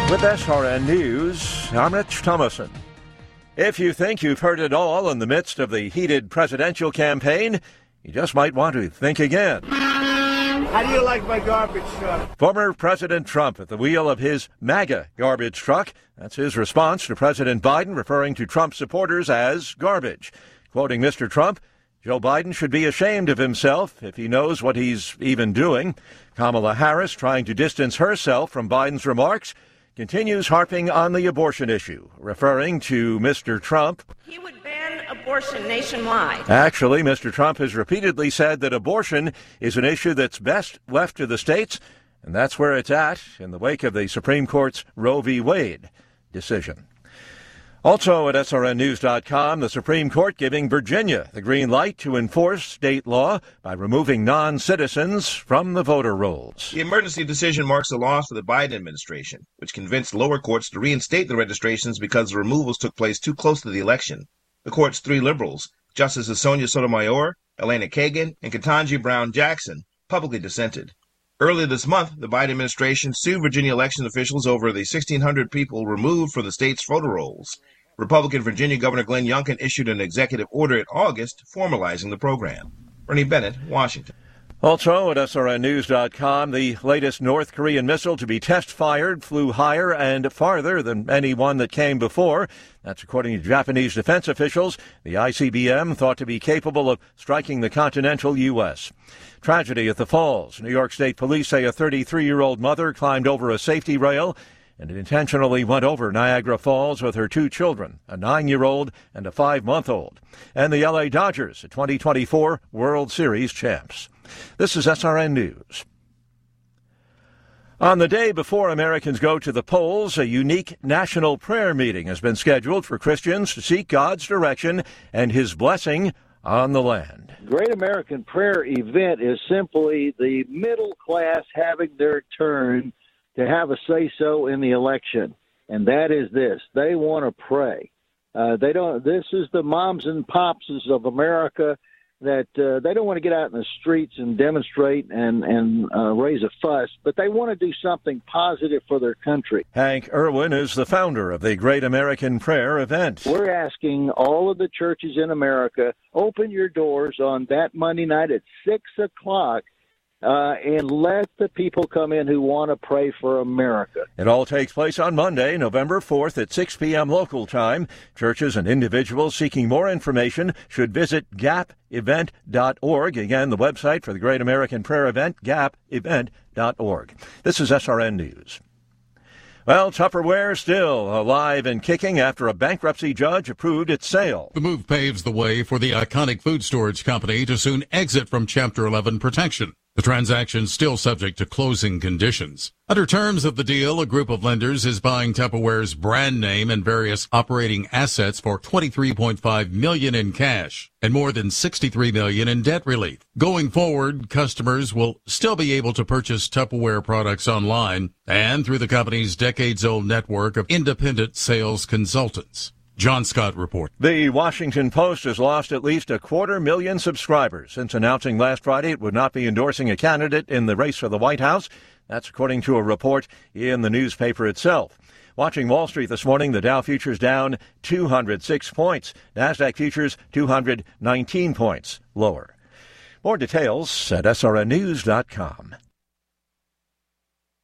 With SRN News, I'm Rich Thomason. If you think you've heard it all in the midst of the heated presidential campaign, you just might want to think again. How do you like my garbage truck? Former President Trump at the wheel of his MAGA garbage truck. That's his response to President Biden referring to Trump supporters as garbage. Quoting Mr. Trump, Joe Biden should be ashamed of himself if he knows what he's even doing. Kamala Harris, trying to distance herself from Biden's remarks, continues harping on the abortion issue, referring to Mr. Trump. He would ban abortion nationwide. Actually, Mr. Trump has repeatedly said that abortion is an issue that's best left to the states, and that's where it's at in the wake of the Supreme Court's Roe v. Wade decision. Also at SRNnews.com, the Supreme Court giving Virginia the green light to enforce state law by removing non-citizens from the voter rolls. The emergency decision marks a loss for the Biden administration, which convinced lower courts to reinstate the registrations because the removals took place too close to the election. The court's three liberals, Justices Sonia Sotomayor, Elena Kagan, and Ketanji Brown Jackson, publicly dissented. Earlier this month, the Biden administration sued Virginia election officials over the 1,600 people removed from the state's voter rolls. Republican Virginia Governor Glenn Youngkin issued an executive order in August formalizing the program. Bernie Bennett, Washington. Also at SRNnews.com, the latest North Korean missile to be test-fired flew higher and farther than any one that came before. That's according to Japanese defense officials. The ICBM thought to be capable of striking the continental U.S. Tragedy at the Falls. New York State police say a 33-year-old mother climbed over a safety rail and intentionally went over Niagara Falls with her two children, a 9-year-old and a 5-month-old. And the L.A. Dodgers, the 2024 World Series champs. This is SRN News. On the day before Americans go to the polls, a unique national prayer meeting has been scheduled for Christians to seek God's direction and His blessing on the land. Great American Prayer event is simply the middle class having their turn to have a say-so in the election, and that is this: they want to pray. They don't. This is the moms and pops of America that they don't want to get out in the streets and demonstrate and raise a fuss, but they want to do something positive for their country. Hank Irwin is the founder of the Great American Prayer event. We're asking all of the churches in America, open your doors on that Monday night at 6 o'clock. And let the people come in who want to pray for America. It all takes place on Monday, November 4th at 6 p.m. local time. Churches and individuals seeking more information should visit gapevent.org. Again, the website for the Great American Prayer Event, gapevent.org. This is SRN News. Well, Tupperware still alive and kicking after a bankruptcy judge approved its sale. The move paves the way for the iconic food storage company to soon exit from Chapter 11 protection. The transaction still subject to closing conditions. Under terms of the deal, a group of lenders is buying Tupperware's brand name and various operating assets for $23.5 million in cash and more than $63 million in debt relief. Going forward, customers will still be able to purchase Tupperware products online and through the company's decades-old network of independent sales consultants. John Scott report. The Washington Post has lost at least 250,000 subscribers since announcing last Friday it would not be endorsing a candidate in the race for the White House. That's according to a report in the newspaper itself. Watching Wall Street this morning, the Dow futures down 206 points. NASDAQ futures 219 points lower. More details at srnnews.com.